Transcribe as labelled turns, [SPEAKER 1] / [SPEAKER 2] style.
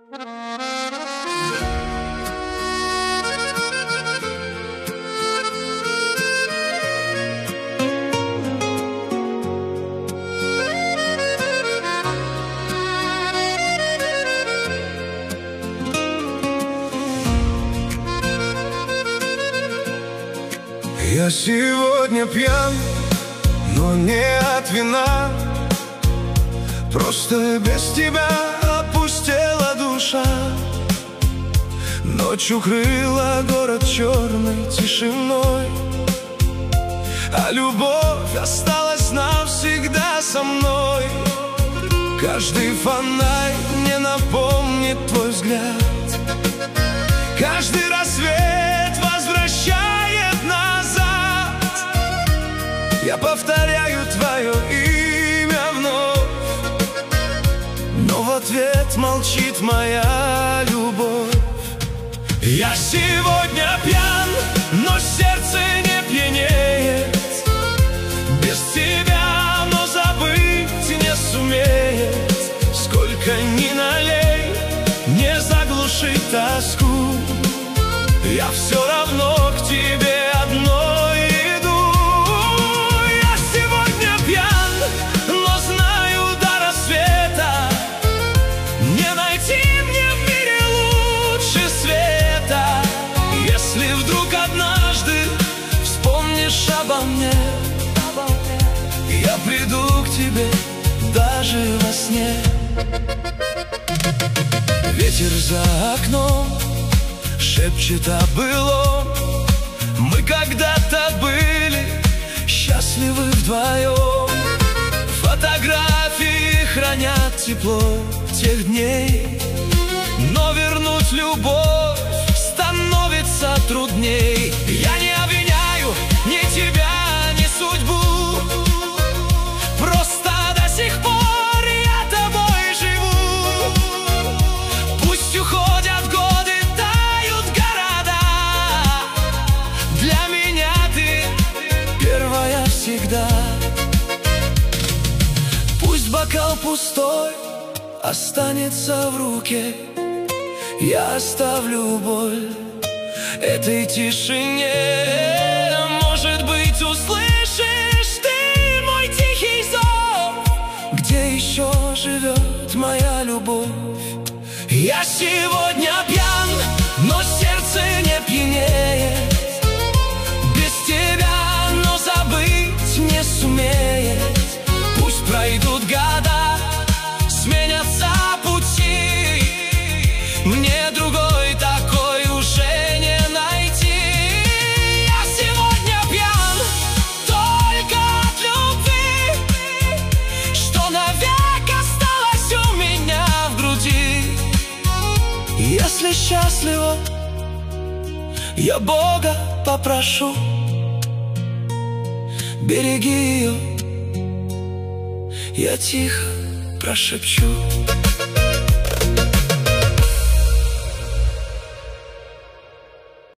[SPEAKER 1] Я сегодня пьян, но не от вина. Просто без тебя опустела душа. Ночь укрыла город черной тишиной, а любовь осталась навсегда со мной. Каждый фонарь мне напомнит твой взгляд, каждый рассвет возвращает назад. Я повторяю твое имя вновь, но в ответ молчит моя любовь. Я сегодня пьян, но сердце не пьянеет. Без тебя оно забыть не сумеет. Сколько ни налей, не заглушить тоску. Я все равно к тебе одной иду. Я сегодня пьян, но знаю до рассвета не найти мне в мире лучше света. Если вдруг однажды вспомнишь обо мне, я приду к тебе даже во сне. Ветер за окном шепчет о былом. Мы когда-то были счастливы вдвоем. Фотографии хранят тепло тех дней, но вернуть любовь становится трудней. Я не обвиняю ни тебя, ни судьбу, просто до сих пор я тобой живу. Пусть уходят годы, тают города, для меня ты первая всегда. Пусть бокал пустой останется в руке, я оставлю боль этой тишине. Может быть, услышишь ты мой тихий зов, где еще живет моя любовь. Я сегодня пьян, но сердце не пьянеет. Без тебя оно забыть не сумеет. Пусть пройдут года, сменятся пути, мне другой такой уже не найти. Я сегодня пьян только от любви, что навек осталось у меня в груди. Если счастлива, я Бога попрошу, береги ее, я тихо прошепчу.